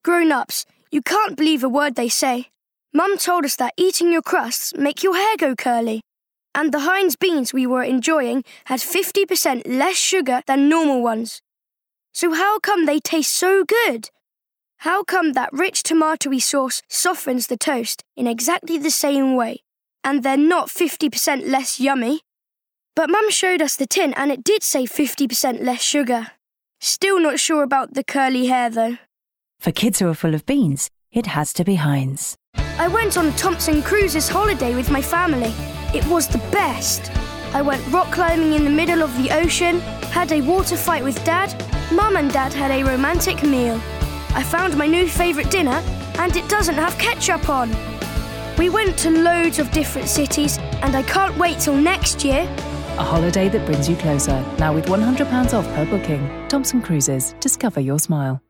Grown-ups, you can't believe a word they say. Mum told us that eating your crusts make your hair go curly. And the Heinz beans we were enjoying had 50% less sugar than normal ones. So how come they taste so good? How come that rich tomatoey sauce softens the toast in exactly the same way, and they're not 50% less yummy? But Mum showed us the tin and it did say 50% less sugar. Still not sure about the curly hair though. For kids who are full of beans, it has to be Heinz. I went on Thompson Cruises holiday with my family. It was the best. I went rock climbing in the middle of the ocean, had a water fight with Dad. Mum and Dad had a romantic meal. I found my new favourite dinner and it doesn't have ketchup on. We went to loads of different cities and I can't wait till next year. A holiday that brings you closer. Now with £100 off per booking. Thompson Cruises. Discover your smile.